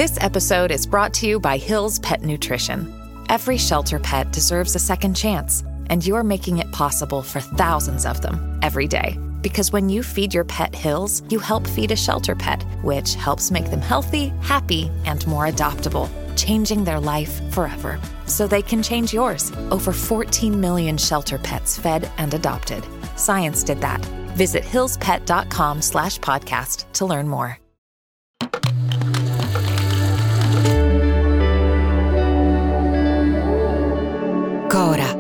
This episode is brought to you by Hill's Pet Nutrition. Every shelter pet deserves a second chance, and you're making it possible for thousands of them every day. Because when you feed your pet Hill's, you help feed a shelter pet, which helps make them healthy, happy, and more adoptable, changing their life forever. So they can change yours. Over 14 million shelter pets fed and adopted. Science did that. Visit hillspet.com/podcast to learn more. Cora.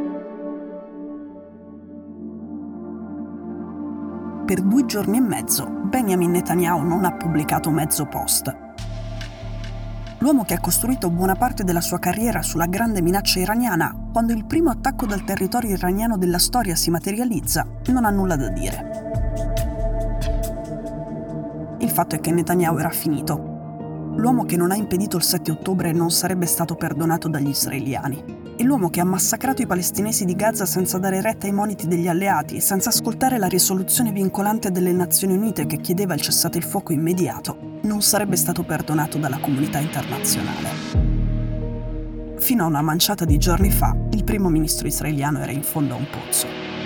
Per 2 giorni e mezzo Benjamin Netanyahu non ha pubblicato mezzo post. L'uomo che ha costruito buona parte della sua carriera sulla grande minaccia iraniana, quando il primo attacco dal territorio iraniano della storia si materializza, non ha nulla da dire. Il fatto è che Netanyahu era finito. L'uomo che non ha impedito il 7 ottobre non sarebbe stato perdonato dagli israeliani. E l'uomo che ha massacrato i palestinesi di Gaza senza dare retta ai moniti degli alleati, senza ascoltare la risoluzione vincolante delle Nazioni Unite che chiedeva il cessate il fuoco immediato, non sarebbe stato perdonato dalla comunità internazionale. Fino a una manciata di giorni fa, il primo ministro israeliano era in fondo a un pozzo.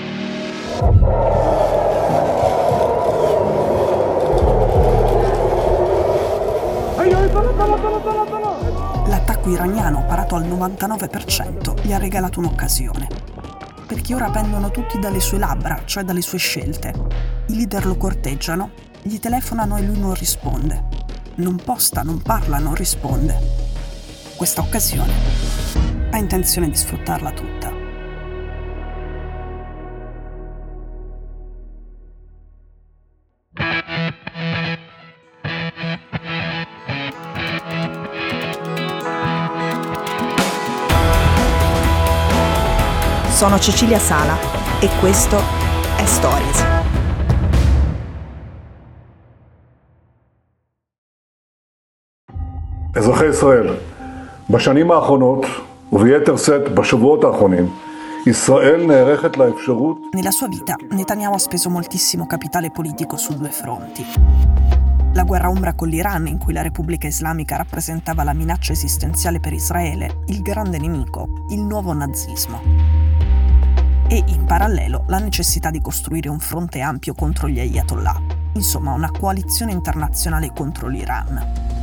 L'attacco iraniano, parato al 99%, gli ha regalato un'occasione. Perché ora pendono tutti dalle sue labbra, cioè dalle sue scelte. I leader lo corteggiano, gli telefonano e lui non risponde. Non posta, non parla, non risponde. Questa occasione ha intenzione di sfruttarla tutta. Sono Cecilia Sala e questo è Stories. אזרחי ישראל, בשנים האחרונות, וביתר שאת בשבועות האחרונים, ישראל נערכת לאפשרות... Nella sua vita, Netanyahu ha speso moltissimo capitale politico su 2 fronti. La guerra ombra con l'Iran, in cui la Repubblica Islamica rappresentava la minaccia esistenziale per Israele, il grande nemico, il nuovo nazismo. E, in parallelo, la necessità di costruire un fronte ampio contro gli ayatollah, insomma una coalizione internazionale contro l'Iran.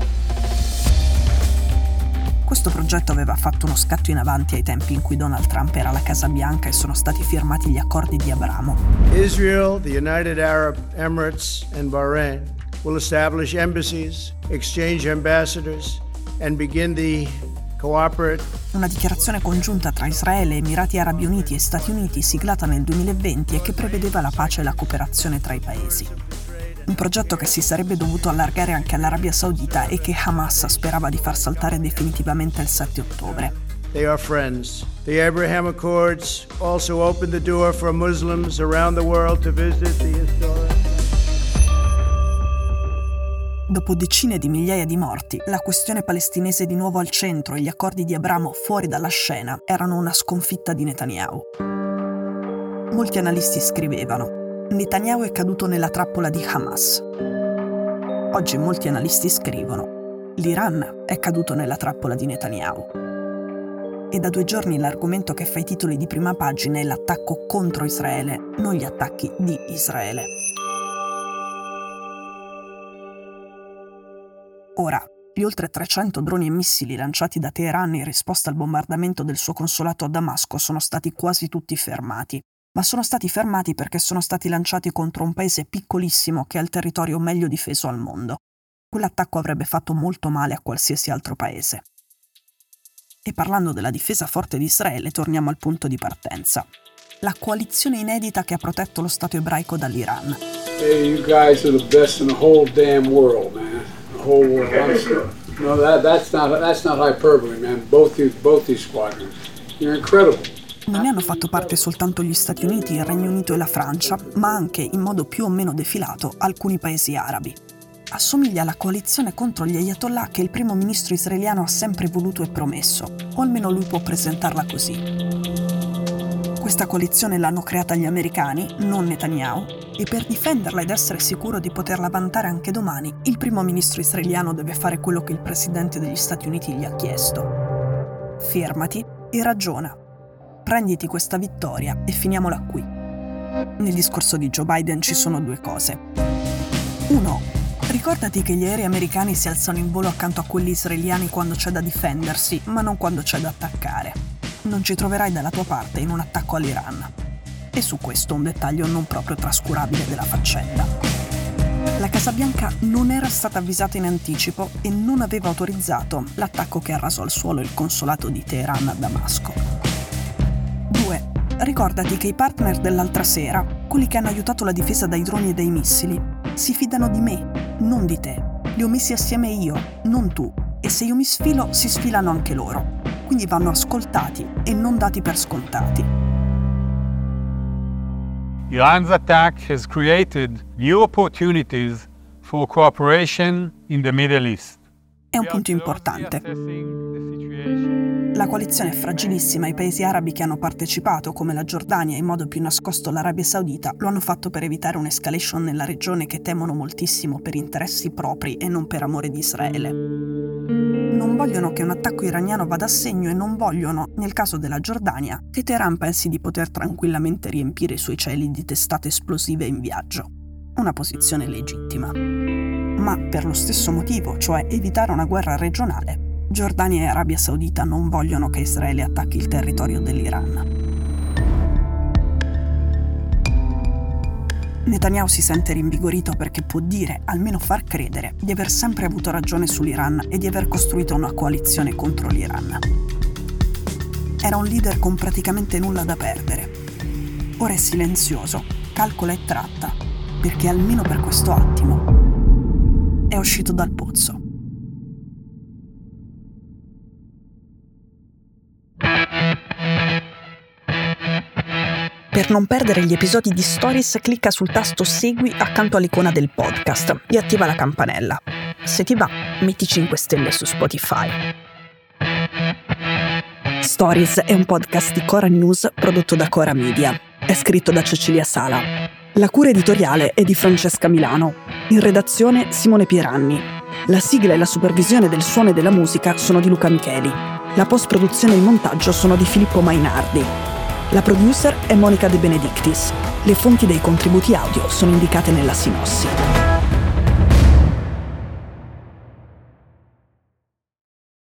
Questo progetto aveva fatto uno scatto in avanti ai tempi in cui Donald Trump era alla Casa Bianca e sono stati firmati gli accordi di Abramo. Israel, the United Arab Emirates and Bahrain will establish embassies, exchange ambassadors and begin the una dichiarazione congiunta tra Israele, Emirati Arabi Uniti e Stati Uniti siglata nel 2020 e che prevedeva la pace e la cooperazione tra i paesi. Un progetto che si sarebbe dovuto allargare anche all'Arabia Saudita e che Hamas sperava di far saltare definitivamente il 7 ottobre. They are friends. The Abraham Accords also opened the door for Muslims around the world to visit the historic. Dopo decine di migliaia di morti, la questione palestinese di nuovo al centro e gli accordi di Abramo fuori dalla scena erano una sconfitta di Netanyahu. Molti analisti scrivevano: Netanyahu è caduto nella trappola di Hamas. Oggi molti analisti scrivono: l'Iran è caduto nella trappola di Netanyahu. E da 2 giorni l'argomento che fa i titoli di prima pagina è l'attacco contro Israele, non gli attacchi di Israele. Ora, gli oltre 300 droni e missili lanciati da Teheran in risposta al bombardamento del suo consolato a Damasco sono stati quasi tutti fermati. Ma sono stati fermati perché sono stati lanciati contro un paese piccolissimo che ha il territorio meglio difeso al mondo. Quell'attacco avrebbe fatto molto male a qualsiasi altro paese. E parlando della difesa forte di Israele, torniamo al punto di partenza. La coalizione inedita che ha protetto lo Stato ebraico dall'Iran. Hey, you guys are the best in the whole damn world, man. Whole world. No, that's not hyperbole, man. Both these squadrons, you're incredible. Non ne hanno fatto parte soltanto gli Stati Uniti, il Regno Unito e la Francia, ma anche, in modo più o meno defilato, alcuni paesi arabi. Assomiglia alla coalizione contro gli ayatollah che il primo ministro israeliano ha sempre voluto e promesso, o almeno lui può presentarla così. Questa coalizione l'hanno creata gli americani, non Netanyahu, e per difenderla ed essere sicuro di poterla vantare anche domani, il primo ministro israeliano deve fare quello che il presidente degli Stati Uniti gli ha chiesto. Fermati e ragiona. Prenditi questa vittoria e finiamola qui. Nel discorso di Joe Biden ci sono due cose. 1. Ricordati che gli aerei americani si alzano in volo accanto a quelli israeliani quando c'è da difendersi, ma non quando c'è da attaccare. Non ci troverai dalla tua parte in un attacco all'Iran. E su questo un dettaglio non proprio trascurabile della faccenda. La Casa Bianca non era stata avvisata in anticipo e non aveva autorizzato l'attacco che arrasò al suolo il consolato di Teheran a Damasco. 2. Ricordati che i partner dell'altra sera, quelli che hanno aiutato la difesa dai droni e dai missili, si fidano di me, non di te. Li ho messi assieme io, non tu. E se io mi sfilo, si sfilano anche loro. Quindi vanno ascoltati e non dati per scontati. Iran's attack has created new opportunities for cooperation in the Middle East. È un punto importante. La coalizione è fragilissima e i paesi arabi che hanno partecipato, come la Giordania e in modo più nascosto l'Arabia Saudita, lo hanno fatto per evitare un'escalation nella regione che temono moltissimo per interessi propri e non per amore di Israele. Non vogliono che un attacco iraniano vada a segno e non vogliono, nel caso della Giordania, che Teheran pensi di poter tranquillamente riempire i suoi cieli di testate esplosive in viaggio. Una posizione legittima. Ma per lo stesso motivo, cioè evitare una guerra regionale, Giordania e Arabia Saudita non vogliono che Israele attacchi il territorio dell'Iran. Netanyahu si sente rinvigorito perché può dire, almeno far credere, di aver sempre avuto ragione sull'Iran e di aver costruito una coalizione contro l'Iran. Era un leader con praticamente nulla da perdere. Ora è silenzioso, calcola e tratta, perché almeno per questo attimo è uscito dal pozzo. Per non perdere gli episodi di Stories, clicca sul tasto Segui accanto all'icona del podcast e attiva la campanella. Se ti va, metti 5 stelle su Spotify. Stories è un podcast di Cora News prodotto da Cora Media. È scritto da Cecilia Sala. La cura editoriale è di Francesca Milano. In redazione Simone Pieranni. La sigla e la supervisione del suono e della musica sono di Luca Micheli. La post-produzione e il montaggio sono di Filippo Mainardi. La producer è Monica De Benedictis. Le fonti dei contributi audio sono indicate nella sinossi.